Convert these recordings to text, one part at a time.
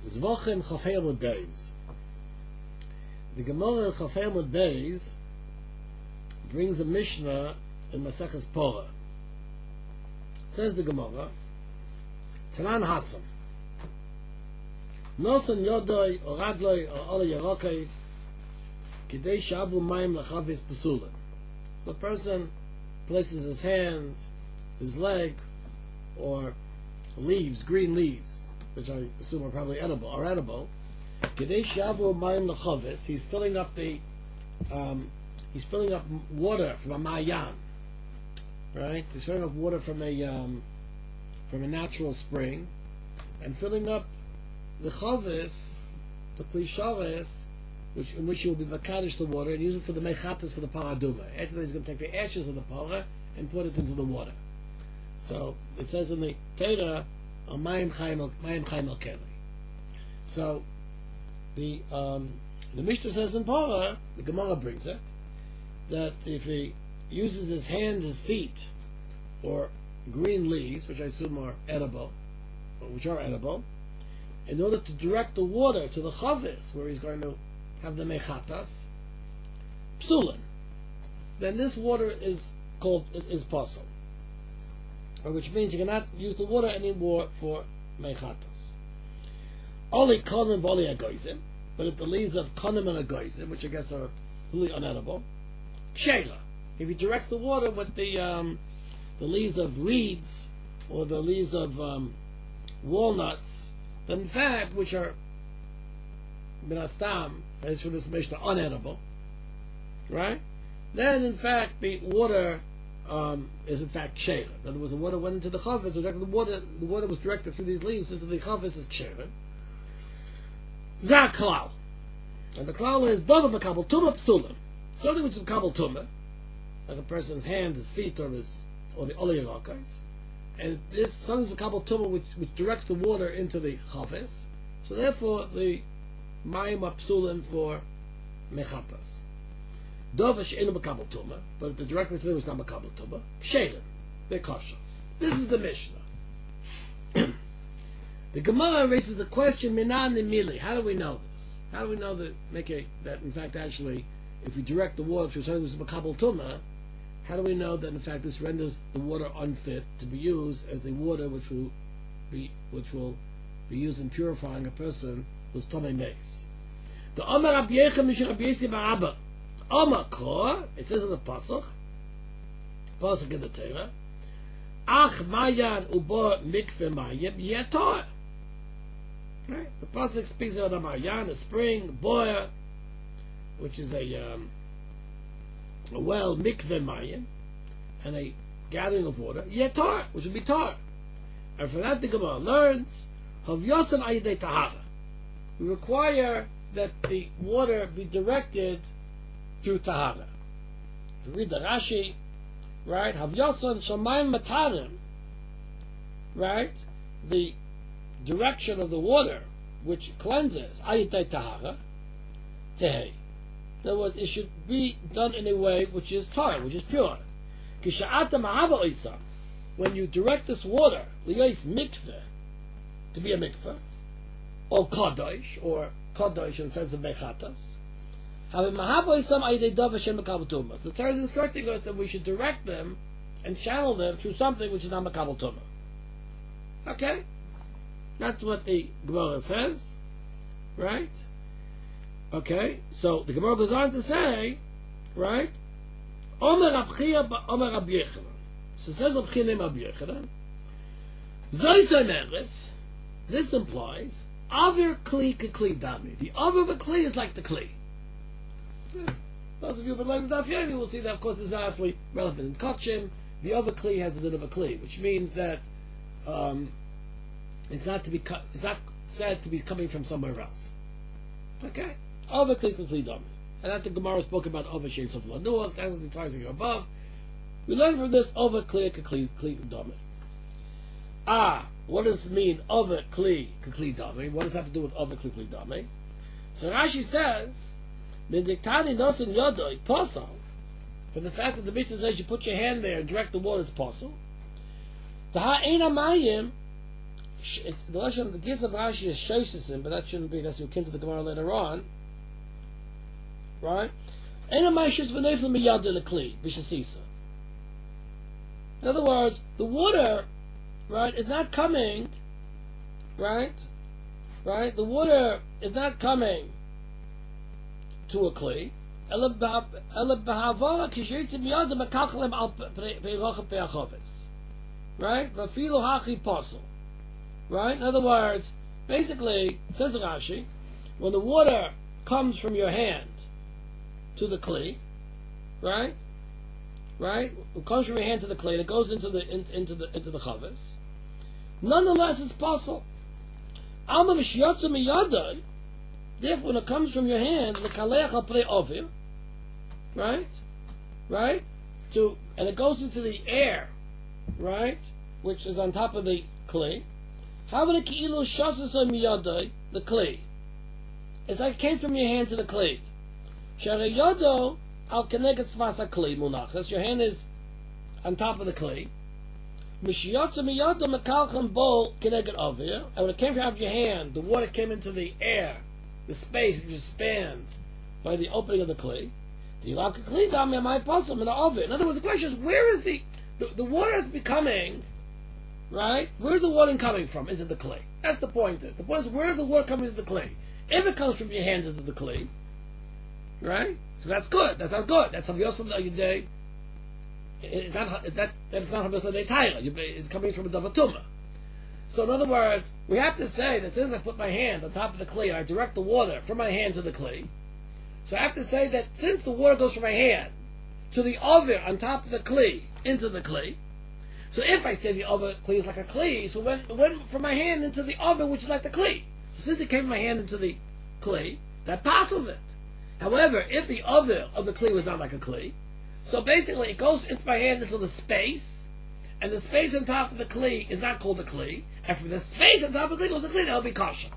Zvachim Chafei Amud Beis. The Gemara in Chafei Amud Beis brings a Mishnah in Maseches Porah. Says the Gemara, Tanan Hasam, Nosan Yodoi or Radloi or Ola Yerokais, Kidei Shavu Mayim Lachavis Pesulim. So a person places his hand, his leg, or leaves, green leaves, which I assume are probably edible. Kidei Shavu Mayim Lachavis. He's filling up water from a Mayan, right? He's filling up water from a natural spring, and filling up the chavis, the klishares, in which he will be makadosh the water and use it for the mechatas for the paraduma. After that, he's going to take the ashes of the para and put it into the water. So it says in the Torah, mayim chaim al keli. So the Mishnah says in Porah, the Gemara brings it, that if he uses his hand, his feet, or green leaves, which I assume are edible, in order to direct the water to the chavis, where he's going to have the mechatas, psulin, then this water is pasul, which means he cannot use the water anymore for mechatas. Only konim v'oli agoizim, but if the leaves of konim and agoizim, which I guess are really unedible, ksheira, if he directs the water with the leaves of reeds or the leaves of walnuts, then in fact, which are minastam, as for this Mishnah, unedible, right? Then in fact the water is in fact ksheira. In other words, the water went into the chavis, the water was directed through these leaves into the chavis is ksheira. Zak klal. And the klal is davar makabel tumah psulim. Something which is makabel tumah, like a person's hand, his feet, or the olei rakais, and this something makabel tumah which directs the water into the chavis. So therefore, the mayim are psulim for mechatas. Davar she'enu makabel tumah, but the direct thing was not makabel tumah. Ksherim, they're kosher. This is the Mishnah. The Gemara raises the question, Minan Nimili. How do we know this? How do we know that in fact actually, if we direct the water to something which is makabel tumah, how do we know that in fact this renders the water unfit to be used as the water which will be used in purifying a person who's tomei meis? The Amar Rabbi Yechon Mishra Rabbi Yossi bar Abba. Amar Kor, it says in the pasuk in the Torah, Ach Mayan Ubo Mikveh Mayim Yetor. Right? The pasuk speaks about a Mayan, a spring, boer, which is a well, Mikveh Mayim, and a gathering of water, Yetor, which would be tar. And for that the Gemara learns, Havyosan Ayidei Tahara. We require that the water be directed through Tahara. If you read the Rashi, right, Havyosan Shamayim Matarim, right, the direction of the water which cleanses, Ayidei Tahara, Tehei. In other words, it should be done in a way which is tar, which is pure. When you direct this water, liyos mikveh, to be a mikveh, or kadosh in the sense of mechatas, the Torah is instructing us that we should direct them and channel them through something which is not makabel tumah. Okay, that's what the Gemara says, right? Okay, so the Gemara goes on to say, right? Omer Rab Chiya Omer Rab Yochanan. So says Rab Chiya named Rab Yochanan. Zoysa Meres. This implies Aver Kli Kekli Dami. The Aver of a Kli is like the Kli. Those of you who have learned the Daf Yomi will see that, of course, is actually relevant in Kachim. The Aver Kli has a bit of a Kli, which means that it's not said to be coming from somewhere else. Okay. Over kli dami, and that the Gemara spoke about over shein sof lanuach. That was the entire thing above. We learn from this over kli dami. What does it mean over kli dami? What does that have to do with over kli dami? So Rashi says, "Mindiktani nosen yodoi posel." From the fact that the Mishnah says you put your hand there and direct the water, it's posel. Taha eina mayim the lashon, the gis of Rashi is sheishisim, but that shouldn't be. That's you came to the Gemara later on, right? In other words, the water, right, is not coming, right? The water is not coming to a kli. Right? Right? In other words, basically, it says Rashi, when the water comes from your hand to the kli, right? It comes from your hand to the kli, and it goes into the chavis. Nonetheless, it's possible. Therefore, when it comes from your hand, the kaleach al pnei ovir, right, and it goes into the air, right, which is on top of the kli. How would it ki'ilu shasasoi miyadai, the kli? It's like it came from your hand to the kli. Shara yado al keneget tzvas kli munachas. Your hand is on top of the kli. Mishiyotza miyado mekalchem bol keneget ovir. And when it came out of your hand, the water came into the air, the space which is spanned by the opening of the kli. In other words, the question is, where is the water is becoming, right? Where's the water coming from into the kli? That's the point. The point is, where is the water coming into the kli? If it comes from your hand into the kli, right? So that's good. That's not good. That's Haviyosel Yudei. It's not Haviyosel Yudei Taira. It's coming from a Davatuma. So in other words, we have to say that since I put my hand on top of the kli, I direct the water from my hand to the kli. So I have to say that since the water goes from my hand to the ovir on top of the kli into the kli, so if I say the ovir kli is like a kli, so it went from my hand into the ovir, which is like the kli. So since it came from my hand into the kli, that passes it. However, if the ovir of the kli was not like a kli, so basically it goes into my hand into the space, and the space on top of the kli is not called a kli, and from the space on top of the kli goes the kli, that will be kosher.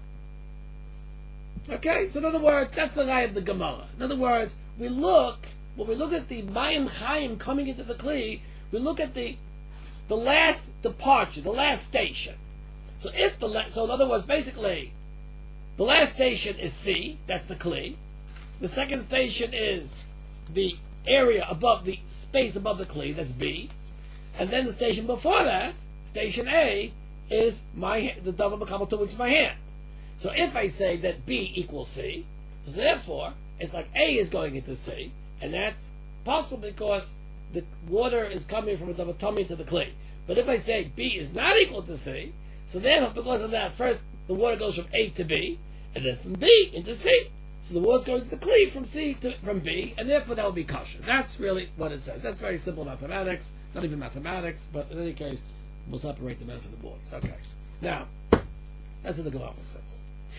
Okay, so in other words, that's the lie of the Gemara. In other words, when we look at the Mayim Chaim coming into the Kli, we look at the last departure, the last station. So in other words, basically, the last station is C, that's the Kli. The second station is the area above the space above the Kli, that's B. And then the station before that, station A, is the double Makabal, which is my hand. So if I say that B equals C, so therefore it's like A is going into C, and that's possible because the water is coming from a Davatami to the Kli. But if I say B is not equal to C, so therefore because of that, first the water goes from A to B, and then from B into C. So the water's going to the Kli from B, and therefore that will be kosher. That's really what it says. That's very simple mathematics, not even mathematics, but in any case, we'll separate the men from the boys. Okay. Now, that's what the Gemara says.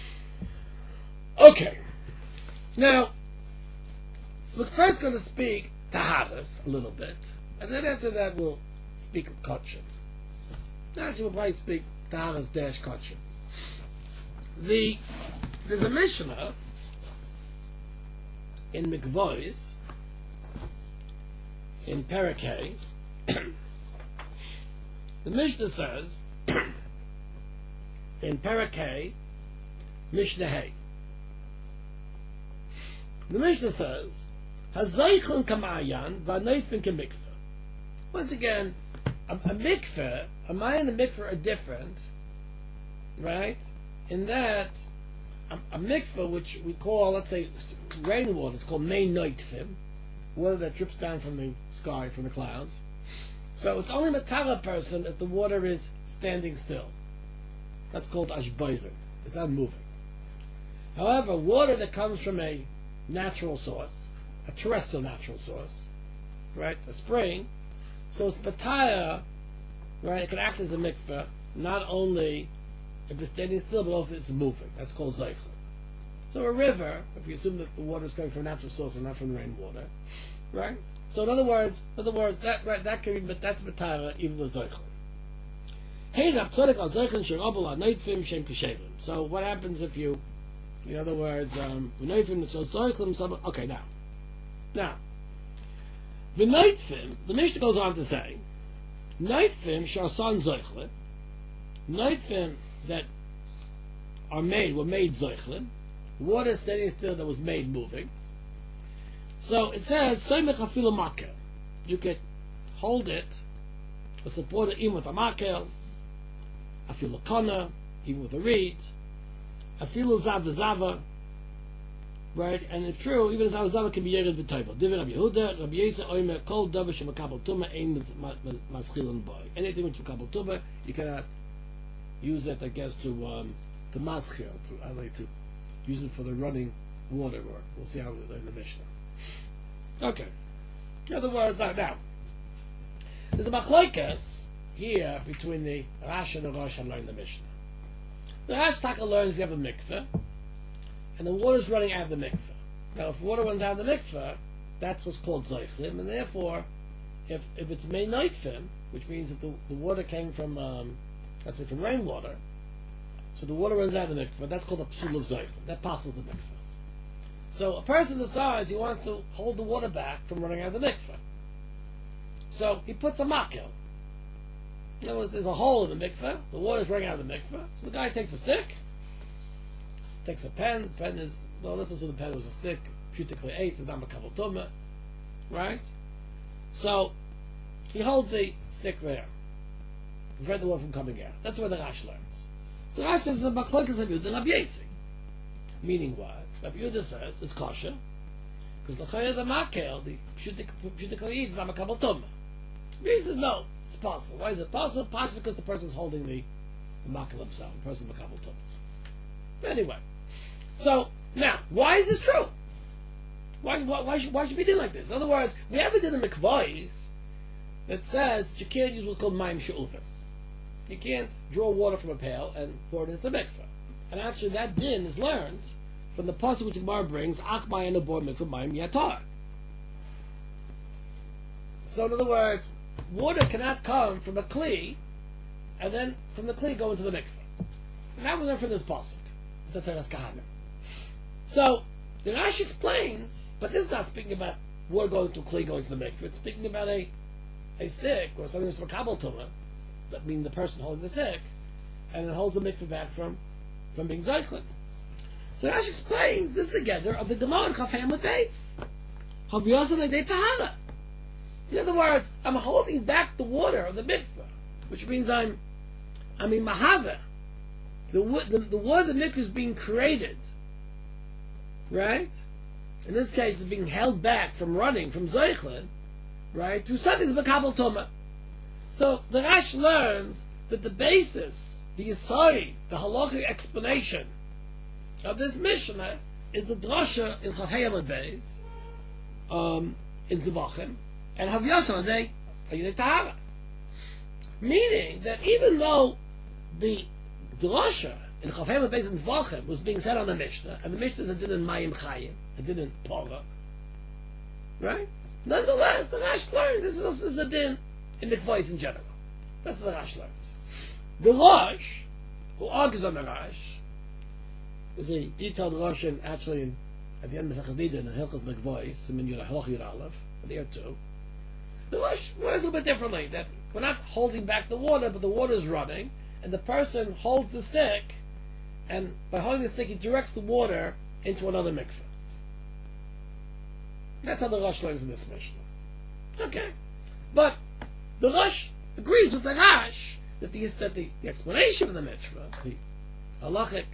Okay. Now, we're first going to speak Taharas a little bit, and then after that we'll speak Kotchim. Actually, we'll probably speak Taharas - Kotchim. There's a Mishnah in Mikvois, in Parakeh. The Mishnah says, in Parakeh, Mishnah Hay. The Mishnah says, Hazaychon kamayan v'anoifin kemikveh. Once again, a mikveh, a mayan and a mikveh are different, right? In that, a mikveh, which we call, let's say, rainwater, it's called mei noitfim, water that drips down from the sky, from the clouds. So it's only matara person if the water is standing still. That's called ashbayrim. It's not moving. However, water that comes from a natural source, a terrestrial natural source, right, a spring, so it's matara, right, it can act as a mikveh, not only if it's standing still, but also if it's moving. That's called zaychel. So a river, if you assume that the water is coming from a natural source and not from the rainwater, right? So in other words, that can be, but that's matara, even the zaychel. So what happens if you, in other words, okay, now, the Neitfim, the Mishnah goes on to say, Neitfim shasan zoichle, Neitfim that were made Zoichlin, water standing still that was made moving. So it says, Soymech afilu makel. You could hold it, or support it even with a makel, afilu kona, even with a reed, afilu zav v'zava, right? And if true, even zav v'zava can be yered b'toivel. Divrei Rabbi Yehuda, Rabbi Yosef oimer, kol davar shemakabel tumah ein maschilin boy. Anything which makabel tumah, you cannot use it, I guess, to maschil, to use it for the running water, or we'll see how we learn the Mishnah. Okay. In other words, now there's a machlokes here between the Rash and the Rosh and learning the Mishnah. The Rash Taka learns you have a mikveh, and the water is running out of the mikveh. Now, if water runs out of the mikveh, that's what's called zoichlim, and therefore, if it's mei noitfim, which means that the water came from, let's say, from rainwater, so the water runs out of the mikveh, that's called a psul of zoichlim. That passes the mikveh. So a person decides he wants to hold the water back from running out of the mikveh. So he puts a makel. In other words, there's a hole in the mikveh, the water's running out of the mikveh, so the guy takes a stick, takes a pen, the pen is, well, let's assume the pen was a stick, putically 8, it's not makabel tumah, right? So he holds the stick there, prevent the water from coming out. That's where the Rash learns. So the Rash says the machlokes of Yehuda and Rabbi Yosef. Meaning what? Rabbi Yehuda says it's kosher because the chayah the makel, the putically is not makabel tumah. Rabbi Yosef says no, it's possible. Why is it possible? Possible because the person is holding the makel himself. The person is makabel tumah. Anyway, so now why is this true? Why should we do like this? In other words, we have a din in mikvahs that says that you can't use what's called mayim she'uvim. You can't draw water from a pail and pour it into the mikveh. And actually, that din is learned from the pasuk which the Gemara brings, Ach ma'ayim bor mikveh mayim yatar. So, in other words, water cannot come from a kli and then from the kli go into the mikveh. And that was learned from this pasuk. It's a teres kahanim. So the Rashi explains, but this is not speaking about water going to a kli going to the mikveh. It's speaking about a stick or something that's makabel tumah, that means the person holding the stick, and it holds the mikveh back from being zoichlin. So Rashi explains this together of the Gemara in Chaf Hamlet base. In other words, I'm holding back the water of the mikveh, which means I'm in mahava. The water of the mikveh is being created, right? In this case, it's being held back from running from zoichlin, right? To something's makabel tumah. So the Rash learns that the basis, the yesod, the halachic explanation of this Mishnah is the drasha in Chaf Hamlet base, in Zevachim, and Havyasa Yidei Tahara. Meaning that even though the drasha in Chaf Hamlet base in Zevachim was being said on the Mishnah, and the Mishnah is a din in Mayim Chayim, a din in Pora, right? Nonetheless, the Rash learns this is a din in mikvahs in general. That's what the Rash learns. The Rosh, who argues on the Rash, is a detailed Rosh actually at the end of Mesachas Nida in Hilchos Mikvahs, Siman Yud Halach Yud Aleph, there too. The Rosh works a little bit differently. That we're not holding back the water, but the water is running, and the person holds the stick, and by holding the stick, he directs the water into another mikveh. That's how the Rosh learns in this Mishnah. Okay, but the Rosh agrees with the Rash that the explanation of the Mishnah, the halachic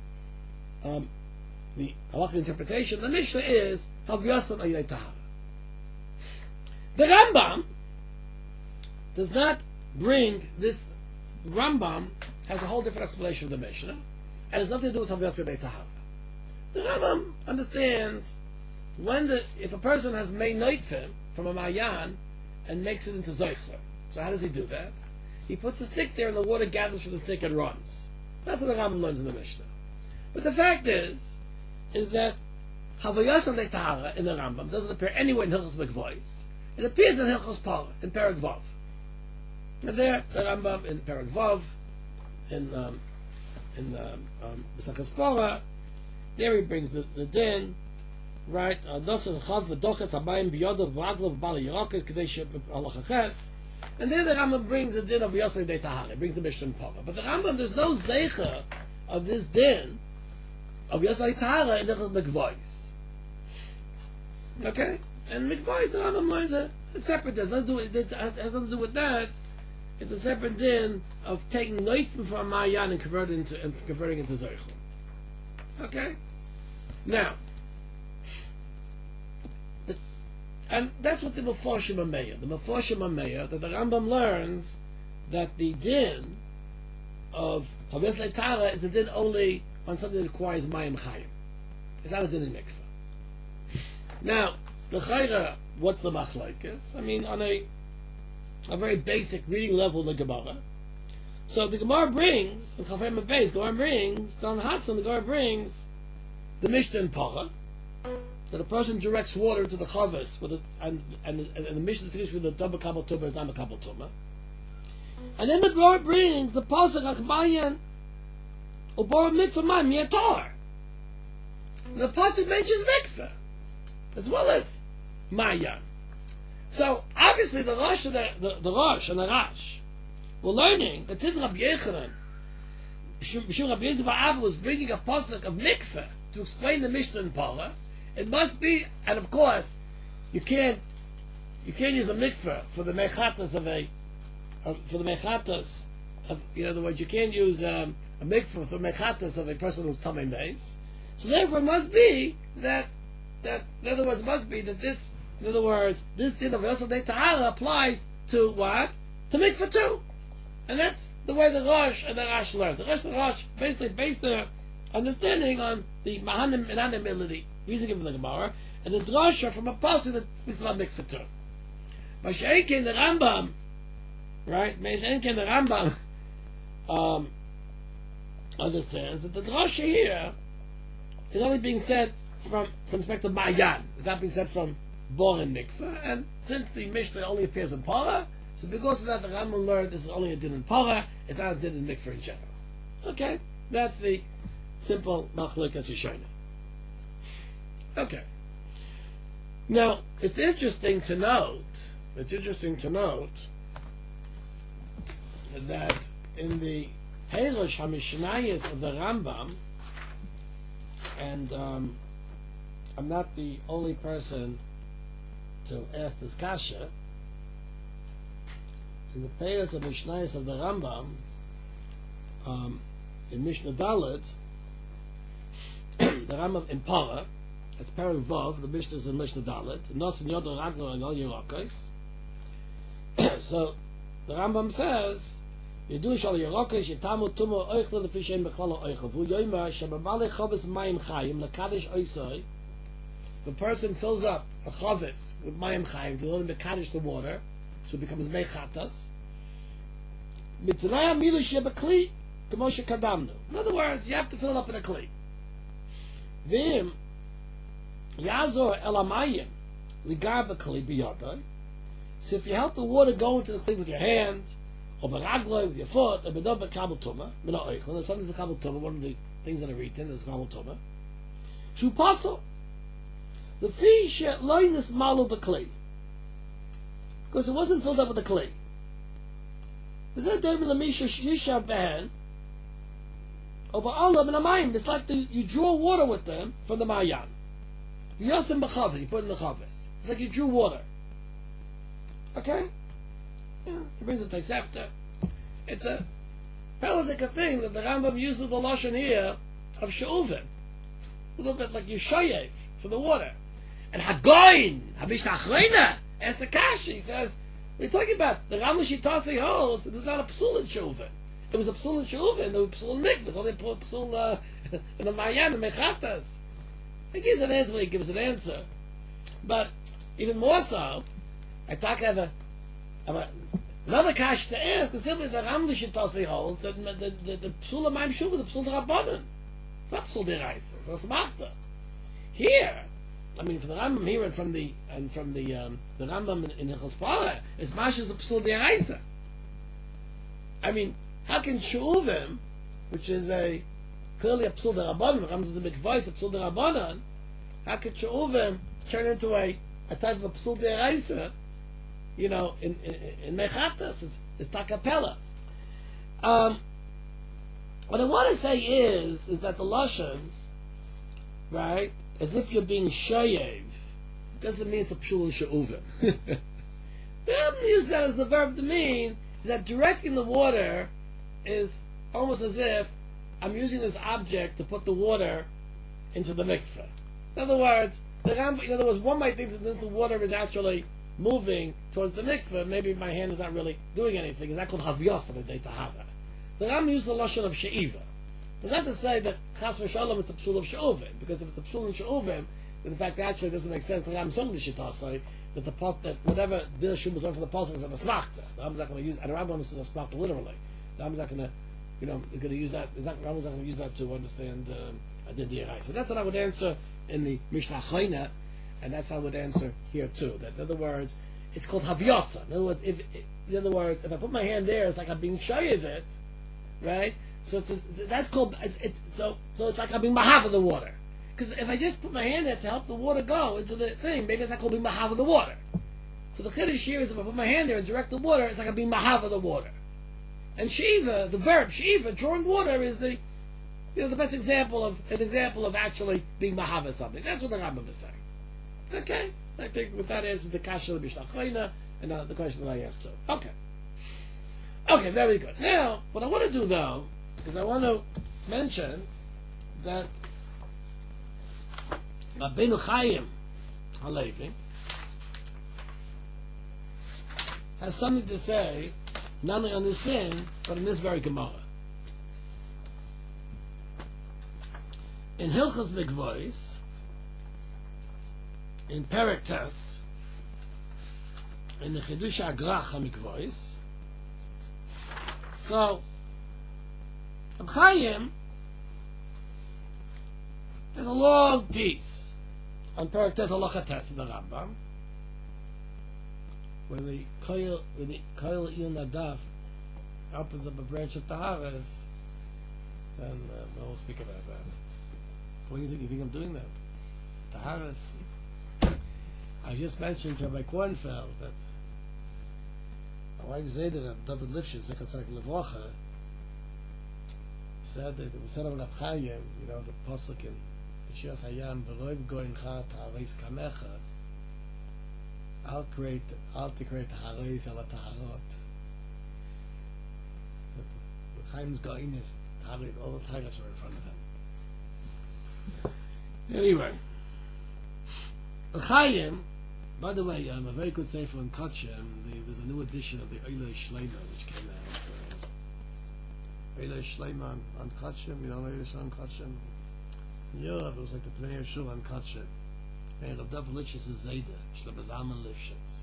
interpretation of the Mishnah is Havyasa Yidei Tahara. The Rambam does not bring this. Rambam has a whole different explanation of the Mishnah, and it has nothing to do with Havyasa Yidei Tahara. The Rambam understands if a person has made noitfim from a mayan and makes it into zoichlin. So how does he do that? He puts a stick there and the water gathers from the stick and runs. That's what the Rambam learns in the Mishnah. But the fact is that Havayas Yidei Tahara in the Rambam doesn't appear anywhere in Hilchos Mikvahs. It appears in Hilchos Pora, in Perek Vav. And there, the Rambam in Perek Vav, in Mesachas Pora, there he brings the din, right? Dos chav v'doches hamayim biyadav v'aglav b'bal yirakes k'dei halachaches. And then the Rambam brings a din of Yosef de Tahara, brings the Mishnah in Parah. But the Rambam, there's no zeicha of this din of Yosef de Tahara in the Mikvahs. Okay? And Mikvahs, the Rambam learns a separate din. It has nothing to do with that. It's a separate din of taking Neifim from Mayan and converting into Zeichel. Okay? Now, and that's what the Meforshim Ameya. The Meforshim Ameya, that the Rambam learns that the din of Havis Leitara is a din only on something that requires Mayim Chayim. It's not a din in Mikvah. Now, the Chayra, what's the Machlokes? I mean, on a very basic reading level in the Gemara. So the Gemara brings, in Chafei Mabez, Gemara brings, Don Hassan, the Gemara brings the Mishnah in Parah, that a person directs water into the Chavis and the Mishnah is with the double Kabal Tumah is not a Kabal Tumah. And then the Gemara brings the Pasuk Achmayan Ubor Mikvah Mayim Yatar. The Pasuk mentions Mikvah as well as Mayan. So obviously the Rosh and the Rosh and the Rash were learning that since Rabbi Yechanan, Mishum Rabbi Yosef Abba was bringing a pasuk of mikveh to explain the Mishnah in Parah, it must be, and of course, you can't use a mikveh for the mechatas in other words, you can't use a mikveh for the mechatas of a person who's tamei meis. So therefore, it must be that this din of Yosef de Tahara applies to what? To mikveh too. And that's the way the Rosh and the Rash learned. The Rosh and the Rash basically based their understanding on the Mahanim and Anamility, reason given the Gemara, and the Drasha from a passage that speaks about mikveh too. Mashiach the Rambam, right? Mashiach the Rambam understands that the Drasha here is only being said from the perspective of Mayan. It's not being said from Bor and mikveh, and since the Mishnah only appears in Parah, so because of that, the Rambam learned this is only a din in Parah, it's not a din in mikveh in general. Okay? That's the simple Machlokes Yishayna. Okay. Now, it's interesting to note that in the Heirosh HaMishnayos of the Rambam, and I'm not the only person to ask this kasha, in the Peiros of Mishnayos of the Rambam, in Mishnah Dalet, the Rambam in Parah, that's Perek Vav, the Mishnah is in Mishnah Dalet, Nos and Yodo Ragno and Al Yerokos. So the Rambam says, Yedu Shal Yerokos Yetamu Tumo Oichle Lefi Shem Bechlalo Oichav Hu Yoima Shebabale Chavis Mayim Chayim Lekadosh Oisoi. If a person fills up a chavis with Mayim Chayim to learn to Mekadosh the water, so it becomes mechatas. Mitzrayim milu shebekli k'moshe kadamnu. In other words, you have to fill it up in a kli. V'im yazor elamayim ligar b'kli b'yadai. So if you help the water go into the kli with your hand, or b'ragloi with your foot, or b'dov b'kabel tumah, mina oichlin, there's something that's a kabel tumah, one of the things that are eaten is kabel tumah. Shu pasel. The fi she'loinis malu b'kli. Because it wasn't filled up with the clay. It's like you draw water with them from the Mayan. You put it in the chavis. It's like you drew water. Okay? Yeah, it brings it to Tosefta. It's a Peladic thing that the Rambam uses the Lashon here of She'uvim. A little bit like you shoyev for the water. And Hagoin, Habishta Achreina, as the Kashi, he says, what are you talking about? The Rambam Shitasi holds there's not a psul in Shuvin. It was a psul in Shuvin, there was a psul in Mikvah, only a psul in the Mayan, the Mechatas. He gives an answer when he gives an answer. But even more so, I talk about another Kashi to ask is simply the Rambam Shitasi holds that the psul of Mayim Shuvin is a psul de Rabbanan. It's not psul de Reisa, it's a smachta. Here, I mean, from the Rambam here and from the Rambam in Hilchos Parah, it's mashas a psul deraisa. I mean, how can She'uvim, which is clearly a psul derabanan, the Rambam is a big voice, a psul derabanan, how can She'uvim turn into a type of a psul deraisa? in mechatas, it's takapella. What I want to say is that the lashon, right, as if you're being shayev, doesn't mean it's a pshul she'uvim. They haven't used that as the verb to mean is that directing the water is almost as if I'm using this object to put the water into the mikveh. In other words, one might think that since the water is actually moving towards the mikveh, maybe my hand is not really doing anything. Is that called havyos on the day tahara? So I'm using the lashon of she'iva. It's not to say that chas v'shalom is a psul of she'uvim, because if it's a psul of she'uvim, then in fact actually it doesn't make sense. The Ram Song Shitasai that that whatever din shum was on for the pasuk is an asmachta. The Ram is not going to use, and the Ram understood asmachta literally. The Ram is not going to, is going to use that. Ram is not going to use that to understand din di'arai. So that's what I would answer in the Mishnah Chayna, and that's how I would answer here too. That in other words, it's called havyasa. In other words, if I put my hand there, it's like I'm being shy of it, right? So that's called so it's like I'm being mahav of the water. Because if I just put my hand there to help the water go into the thing, maybe it's not called being mahav of the water. So the chiddush here is if I put my hand there and direct the water, it's like I'm being mahav of the water. And shiva, the verb shiva, drawing water, is the best example of actually being mahav of something. That's what the Rambam is saying. Okay, I think with that answers the kasha of the Mishnah Chayna and the question that I asked too. Okay, very good. Now, what I want to do though, is I want to mention that Rabbeinu Chaim Halevi has something to say, not only on this thing, but in this very Gemara. In Hilchos Mikvos, in Perek Tes, in the Chidush Agrach HaMikvos, so Reb Chaim, there's a long piece on Perek Tes Halacha Tes in the Rambam, where the Koil Il Nadav opens up a branch of Taharas, and we'll speak about that. What do you think? You think I'm doing that? Taharas. I just mentioned to Rabbi Kornfeld that my wife Zayda, David Lifshitz, Zechatzak Levrocha, said that it was said of Reb Chaim, the pasuk in Shas Hayam, "V'roiv goincha ta'areis kamecha." I'll create ta'areis ala taharot. But Chaim's going is ta'areis, all the taharos are in front of him. Anyway, Reb Chaim, by the way, a very good sefer on Kachem. There's a new edition of the Eilei Shleima which came out. Eilei Shleima on Kachem, Eilei Shleima on Kachem. In Europe, it was like the Pnei Yeshua on Kachem. And Rav Dav Lifshitz is Zayda, Shlomo Zalman Lifshitz.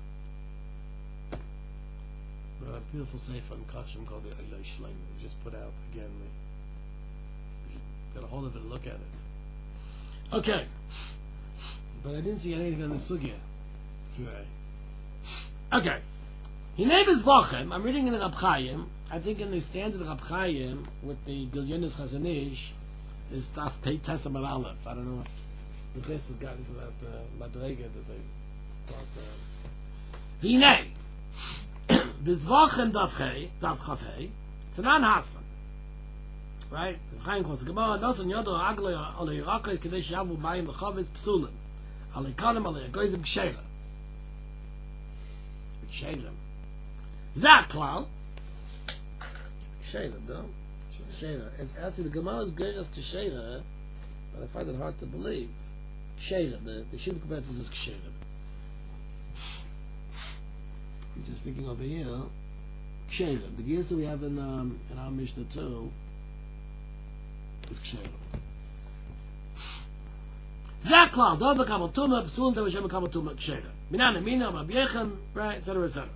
A beautiful sefer on Kachem called the Eilei Shleima. We just put out again. We got a hold of it and look at it. Okay, but I didn't see anything on the sugya. Okay. Hinevez Vachem, I'm reading in the Reb Chaim. I think in the standard Reb Chaim with the Gilyonis Chazanish is Daf Pei Tesam Aleph. I don't know if the Chis has gotten to that Madrega that they taught. Hinei Bizvachem Daf Chafei Tanan Hasan. Right? Reb Chaim calls the Gemara. Nosan Yodo Agloi Olei Rakai Kadesh Yavu Mayim Lechavetz Psulim Alei Kanem Alei Goyzim Ksheira. Ksheira. Zaklal. Ksheira, no? Ksheira. It's actually the Gemara is great as Ksheira, but I find it hard to believe. Ksheira. The Shibuk Betzis is Ksheira. I'm just thinking over here. Ksheira. The gears that we have in our Mishnah too is Ksheira. Zaklal. Don't become a tumah. Psulim to Hashem become a tumah. Ksheira. Minan Amina, Rabbi Yechon, right, etc., etc.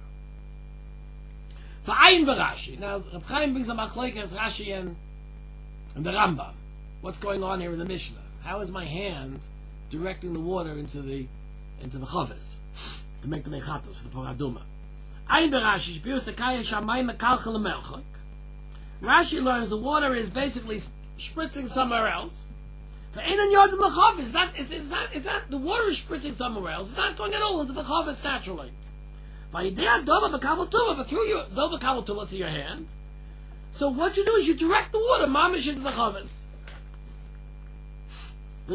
V'ayin v'Rashi. Now, Reb Chaim brings a machlokes Rashi and the Rambam. What's going on here in the Mishnah? How is my hand directing the water into the chavis to make the mechatos for the paraduma? Ayin v'Rashi. Shpius tekaya shamayim mekalchel lemelchok. Rashi learns the water is basically spritzing somewhere else. It's not the water is spritzing somewhere else. It's not going at all into the chavis naturally. By idea dova b'kabel tuma, but through your dova kabel tuma, let's say your hand. So what you do is you direct the water, mamish into the chavis. So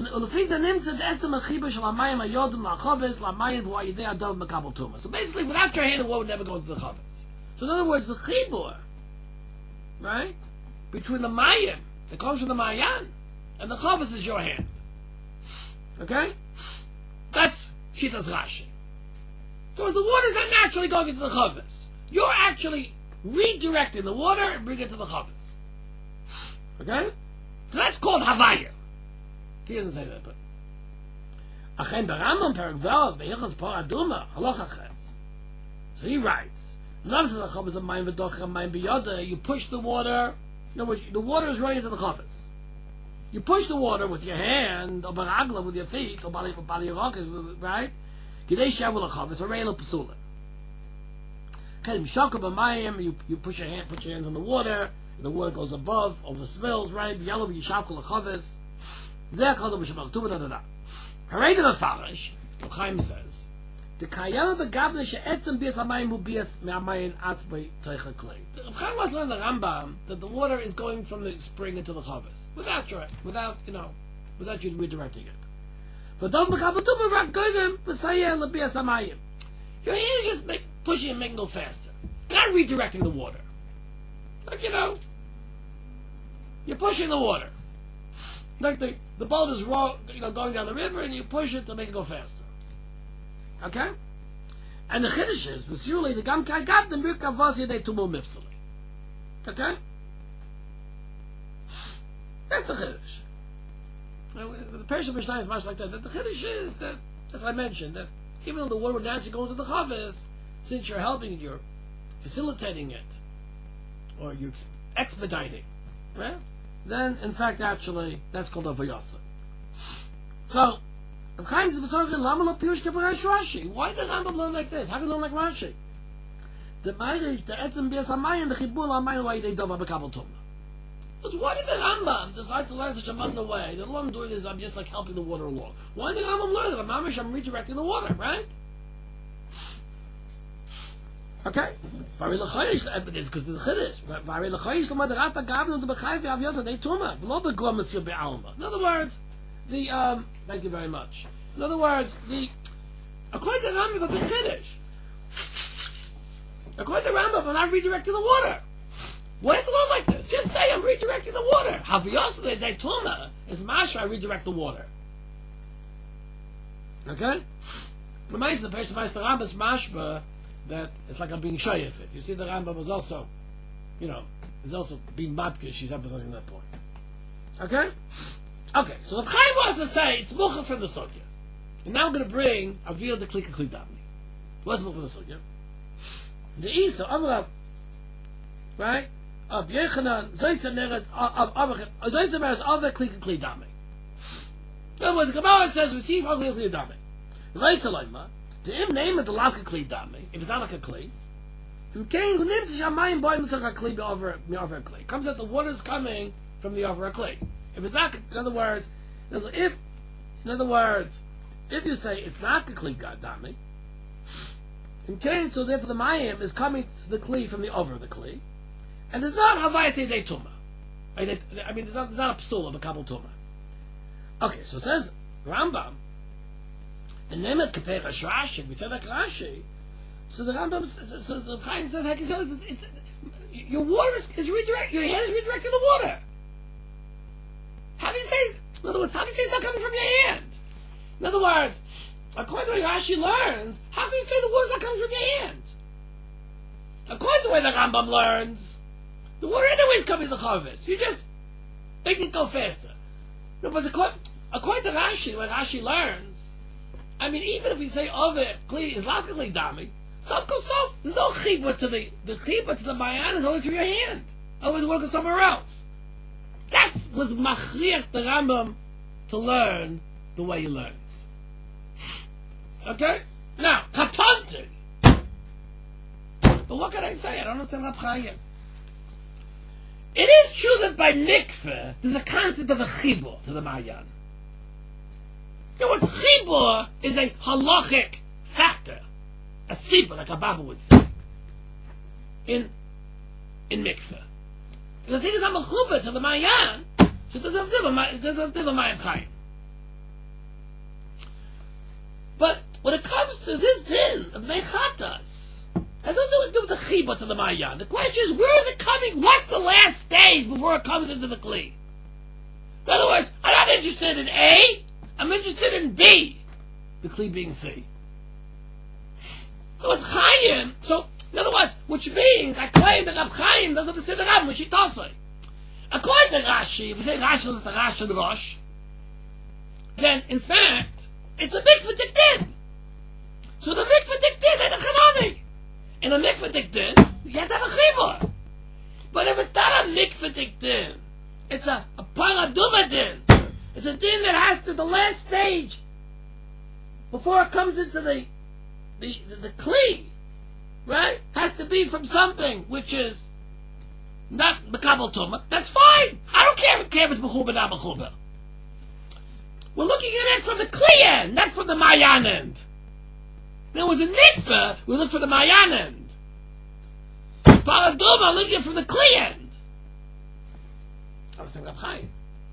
basically, without your hand, the water would never go into the chavis. So in other words, the chibur, right, between the mayim that comes from the mayan and the chavis is your hand. Okay, that's shitas Rashi. Because the water is not naturally going into the chavis. You're actually redirecting the water and bring it to the chavis. Okay, so that's called havaya. He doesn't say that, but so he writes, you push the water. In other words, the water is running into the chavis. You push the water with your hand, or baragla with your feet, or bali right? You push your hand, put your hands on the water goes above, over the spills, right? Harei Mefarish, Chaim says, the Kayel begavne she'etzem bias hamayim hu bias me'hamayim atzmei teicha klei. Chaim was learning the Rambam that the water is going from the spring into the chavis without you redirecting it. V'dom begavne tuba rak goyim v'sayeh lebias hamayim. Your hand is just pushing and making go faster, not redirecting the water. Like you're pushing the water. Like the boat is going down the river, and you push it to make it go faster. Okay? And the chiddush is v'siuli the gam kai gat the birka vos yedei tumu mipsali. Okay? That's the chiddush. The Persian Mishnah is much like that. The chiddush is that, as I mentioned, that even though the water would naturally go into the chavis, since you're helping it, you're facilitating it, or you're expediting, right? Then, in fact, actually, that's called a vayasa. So, Chaim says, why did the Rambam learn like this? How can you learn like Rashi? The etzem bias hamayim, the chibur hamayim, why they dova b'kabel tumah. Because why did the Rambam decide to learn such a modern way? That all I'm doing is I'm just like helping the water along. Why did the Rambam learn that? I'm redirecting the water, right? Okay. Vari l'chayish evidence because the chiddush. Vari l'chayish l'mad rapa gavnu the b'chayv v'avyasa they tuma v'lo b'gom mitzil be'alma. In other words, thank you very much. In other words, according to Rambam, but the chiddush. According to Rambam, I'm not redirecting the water. Why have to learn like this? Just say I'm redirecting the water. Havyasa they tuma is mashra. I redirect the water. Okay. The person the Rambam is mashba. That it's like I'm being shy of it. You see, the Rambam was also, is also being madkish. She's emphasizing that point. Okay? Okay, so the Chaim wants to say it's mucha from the Sugya. And now I'm going to bring Avil the Klika Klidami. What's mucha from the Sugya? The Isa, Amrab, right? Ab Yechanan, Zoysa Meres, Zoysa Meres, Ave Klika Klidami. In other words, the Gemara says, receive Klika Klidami. The Leitzalayma, to him name it the lavka kli dami. If it's not like a kli, comes out the water is coming from the over a kli. If it's not, in other words, if you say it's not the kli dami, so therefore the mayim is coming to the kli from the over the kli, and there's not havai say de tuma. I mean, there's not a psula but kabel tuma. Okay, so it says Rambam. The name of Kapeh Rashi, we said like Rashi. So the Rambam, so the Chaim says, your water is redirect. Your hand is redirecting the water. How do you say? In other words, how do you say it's not coming from your hand? In other words, according to the way Rashi learns, how can you say the water's not coming from your hand? According to the way the Rambam learns, the water anyway is coming to the chavis. You just make it go faster. No, but according to Rashi, the way Rashi learns. I mean, even if we say over kli is lavka dami, there's no chibur to the chibur to the mayan is only through your hand. Otherwise, the water goes somewhere else. That was machriach the Rambam to learn the way he learns. Okay, now katanti. But what can I say? I don't understand Rabchaya. It is true that by mikveh there's a concept of a chibur to the mayan. You know what? Chibur is a halachic factor. a sipa, like a Baba would say, in mikveh. And the thing is, I'm a chuba to the Mayan, so it doesn't have to do with Mayim Chayim. But when it comes to this din of mechatas, it has nothing to do with the chiba to the Mayan. The question is, where is it coming? What's the last stage before it comes into the kli? In other words, I'm not interested in A, I'm interested in B, the kli being C. So it's Chaim. So, in other words, which means I claim that Rab Chaim doesn't understand the Rab, which he does say. According to Rashi, if we say Rashi is the Rashi and the Rosh, then in fact it's a mikveh diktin. So the mikveh diktin ain't a chanami. In a mikveh diktin, you have to have a chibur. But if it's not a mikveh diktin, it's a paraduma din. It's a din that has to the last stage before it comes into the kli, right? Has to be from something which is not mekabel tumah. That's fine. I don't care if it's mechuba, not mechuba. We're looking at it from the kli end, not from the mayan end. There was a mikveh, we look for the mayan end. Paraduma, looking from the kli end. I was thinking Rab Chaim.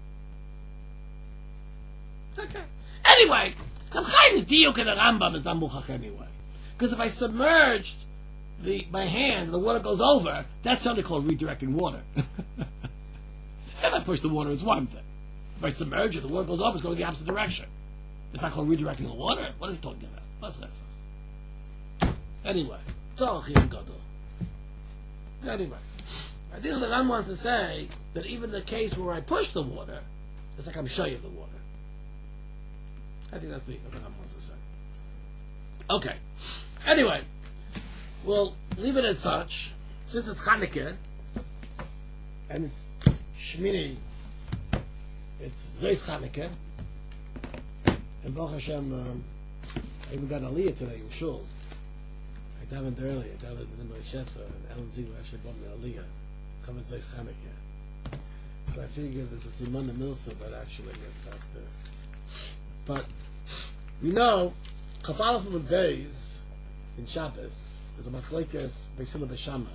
Okay. Anyway, Rab Chaim's diuk in the Rambam is not muchach anyway. Because if I submerged my hand and the water goes over, that's something called redirecting water. If I push the water, it's one thing. If I submerge it, the water goes over, it's going the opposite direction. It's not called redirecting the water. What is he talking about? What's that? Anyway, it's all chiyuv gadol. Anyway, I think the Ram wants to say that even the case where I push the water, it's like I'm shaying the water. I think that's what the Ram wants to say. Okay. Anyway, we'll leave it as such. Since it's Chanukah, and it's Shmini, it's Zeis Chanukah, and Baruch Hashem, I even got an Aliyah today in Shul. I davened earlier, I davened in my Shefa, and Alan Ziegler actually bought me an Aliyah. Come and Zeis Chanukah. So I figured there's a Simon Milsa, but actually, but we know, Chafalaf Amud Beis in Shabbos is a machlekes Beis Hillel Beishamai.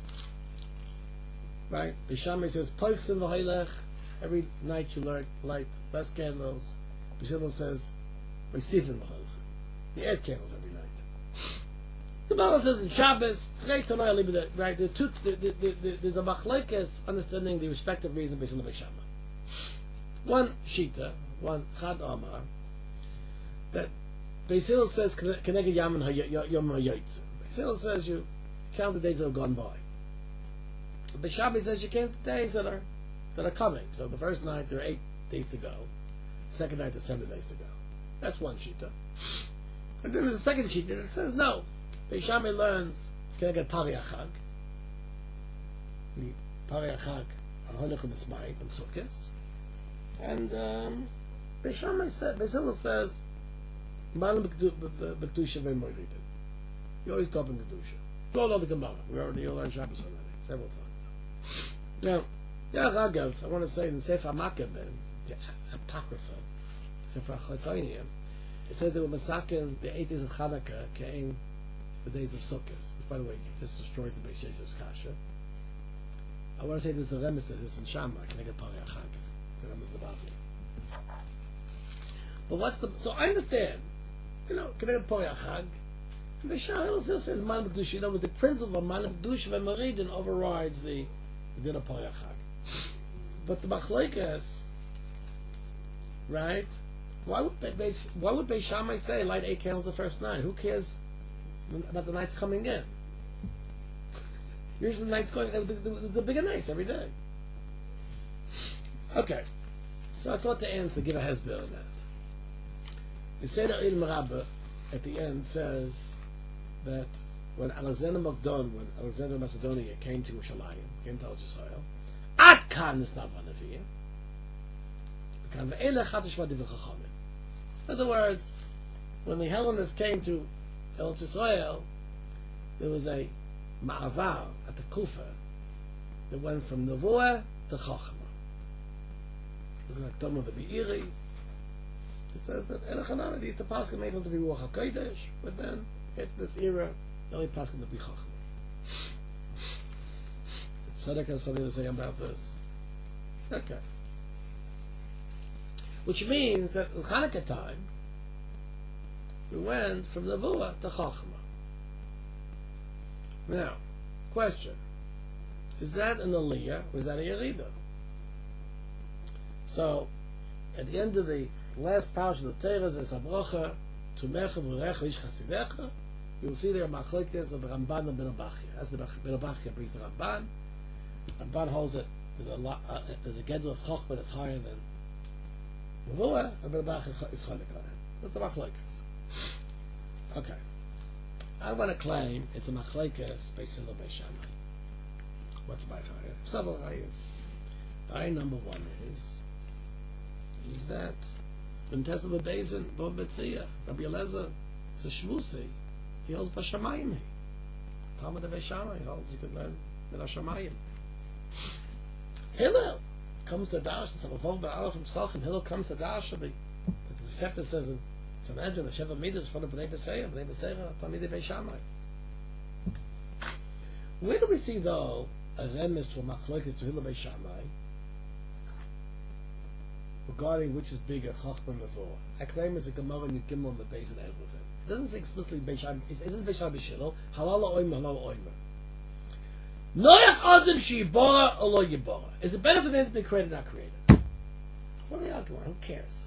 Right? Beishamai says Poichsin v'Hailech. Every night you light less candles. Beis Hillel says Beisifin v'Hailech. You add candles every night. The Bible says in Shabbos, right? There's a machlekes understanding the respective reason Beis Hillel Beishamai. One shita, one Chad Amar, that Beis Hillel says Keneged Yom HaYotze. Beis Hillel says you count the days that have gone by. Beis Shammai says you count the days that are coming. So the first night there are 8 days to go. The second night there's 7 days to go. That's one shita. And then there's a second shita that says no. Beis Shammai learns Keneged Pari Achag. The Pari Achag Aholech U'Mismayit and Sukkos. And Beis Shammai said, Beis Hillel says Malam B'Kedusha v'Moridin. You always go up in Kedusha. You all know the Gemara. We already all learned Shabbos already, several times. Now, Ragav, I want to say in the Sefer HaMakkabim, the Apocrypha, Sefer HaChatzonim, it said they were masakin the 8 days of Chanukah came the days of Sukkot. Which, by the way, this destroys the Beis Yosef's kasha. I want to say there's a remes to this in Shammai. Can I get Pari Achag? The remes the Bavli. But what's the... So I understand. Can I get Pari Achag? And the Shah still says Malam B'Kedusha. But the principle of Malam B'Kedusha v'Moridin overrides the din of Pari Achag. But the Machlekes, right? Why would Beis Shammai say light 8 candles the first night? Who cares about the nights coming in? Usually the nights going, the bigger nights every day. Okay, so I thought to answer, give a hesber on that. The Seder Il Merabah at the end says that when Alexander Macedonia came to Yerushalayim, came to Israel, Ad Kan is not one of you. In other words, when the Hellenists came to Eretz Yisrael, there was a ma'avar at the Kufa that went from Nevuah to Chachma. Like Tom of the Be'iri, it says that Elachanam, they used to pass the Meitel to be Ruach HaKodesh, but then hit this era, the only pasuk to be chacham. Tzedek has something to say about this. Okay. Which means that in Hanukkah time, we went from Nevuah to Chachma. Now, question. Is that an Aliyah or is that a Yerida? So, at the end of the last parasha of the Torah, says Habrocha, Tumecha v'recha ish chasidecha, you will see there machlokes of the Ramban and Ben Abachia. As the Ben Abachia brings the Ramban, Ramban holds that there's a gedul of Chochmah that's higher than Nevuah, and Ben Abachia is Cholik on it. That's the machlokes. Okay. I want to claim it's a machlokes Beis Hillel Beis Shammai. What's my chayah? Several chayahs. Chayah number one is that in Tesla Bezin, Bob Betzia, Rabbi Eliezer, it's a shmusi. He holds Bashamayim. Talmud of Beis Shammai holds you can learn in Hashamayim. Hillel comes to Dash, and Savavov Ba'alach himself, and Hillel comes to Dash, and the Sefer says in Sanhedrin, the Sheva Midas in front of Bnei B'Seira, Talmidei Beis Shammai. Where do we see, though, a remes to a machlokes to Hillel Beis Shammai regarding which is bigger, Chachma and Nevuah? I claim it's a Gemara in Gimel and the Beis and Eruvin. It doesn't say explicitly Beis Shammai. Is this Beis Shammai B'Shilo? Halal Oimer, Halal Oimer. Noach Adam Sheyibora or Lo Yibora. Is it better for them to be created or not created? What are they arguing? Who cares?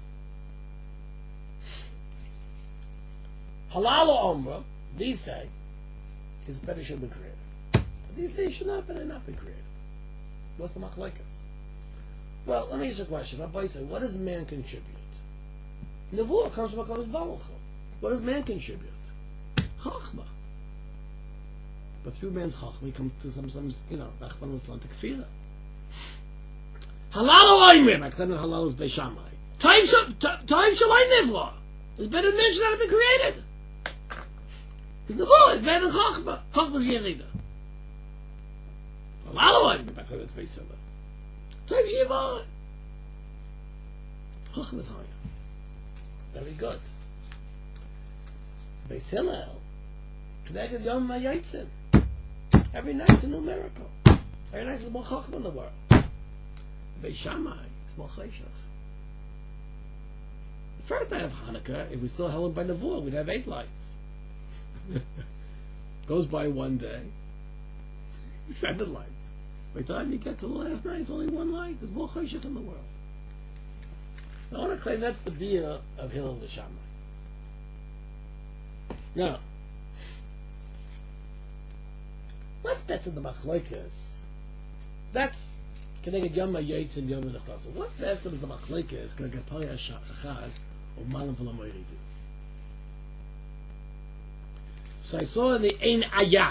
Halal or Omer, these say, is better should have been created. These say should not have been created. What's the machlokes? Well, let me ask you a question. Rabbi say, what does man contribute? Nevuah comes from HaKadosh Baruch Hu. What does man contribute? Chachma. But through man's chachma, he comes to some Rachman L'Islam to kfira. Halal oimrim. I claim that halal is Beis Shammai. Time shalai nevuah. It's better than man should not have been created. Because nevuah is better than chachma. Chachma is yerida. Halal oimrim. I claim it's Beis Hillel. Time sheyivah. Chachma is higher. Very good. Beis Hillel. Connected Yom HaYotzim. Every night's a new miracle. Every night is more chachma in the world. Beis Shammai is more cheshach. The first night of Hanukkah, if we still held by Nevuah, we'd have 8 lights. Goes by one day, 7 lights. By the time you get to the last night, it's only 1 light. There's more cheshach in the world. I want to claim that's the bia of Hillel and Shammai. Now, what's better than the machlokes? That's connected Yom HaYotz and Yom HaNechnas. What better than the machlokes can get Pari Hashachad or Malam V'Lo Moiridu? So I saw in the Ein Ayah,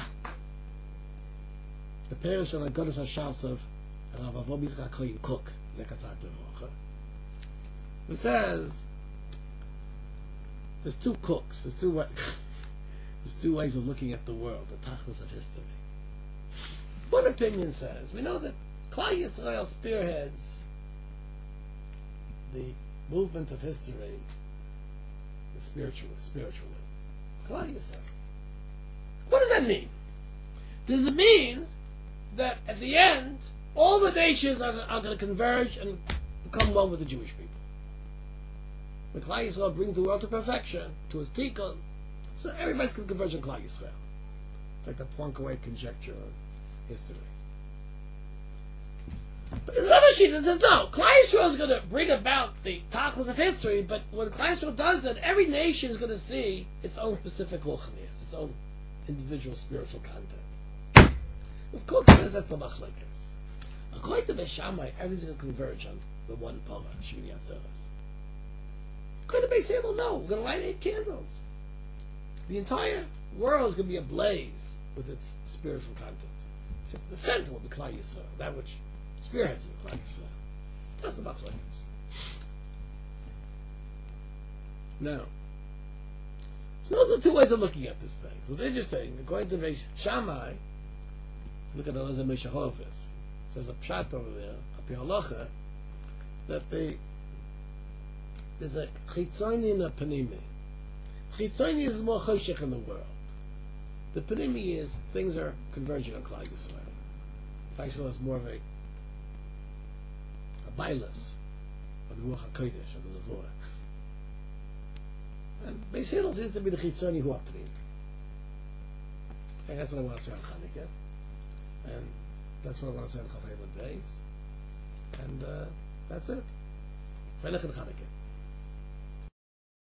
the parish of the Goddess Hashas of Rav Avram Yitzchak Kohen Cook, Zekatzat Levocha. It says there's 2 cooks. There's two ways of looking at the world, the tachlis of history. One opinion says, we know that Klal Yisrael spearheads the movement of history spiritually. Klal Yisrael. What does that mean? Does it mean that at the end, all the nations are going to converge and become one with the Jewish people? When Klal Yisrael brings the world to perfection, to its tikkun, so everybody's going to converge on Klal Yisrael. It's like the Poincaré conjecture of history. But there's another sheet that says, no, Klal Yisrael is going to bring about the tachlis of history, but when Klal Yisrael does that, every nation is going to see its own specific ruchnius, its own individual spiritual content. Of course, that's the machlokes. According to Beis Shammai, everything's going to converge on the one Parah, Shmini Atzeres. According to Beis Hillel, no, we're going to light 8 candles. The entire world is going to be ablaze with its spiritual content. So the center will be Klal Yisrael, that which spearheads the Klal Yisrael. That's the machlokes. Now, so those are 2 ways of looking at this thing. So it's interesting. According to Beis Shammai, look at the Elazar Moshe Horowitz. It says a pshat over there, a halacha, that there's a chitzoni and a panimi. Chitzoni is more choshech in the world. The panimi is things are converging on Klal Yisrael. Klal Yisrael is more of a bailus of the Ruach HaKodesh, of the Nevuah. And Beis Hillel seems to be the Chitzoni Hu HaPnim. And that's what I want to say on Chanukah. And that's what I want to say on Chafei Days. And that's it. Freilich and Chanukah.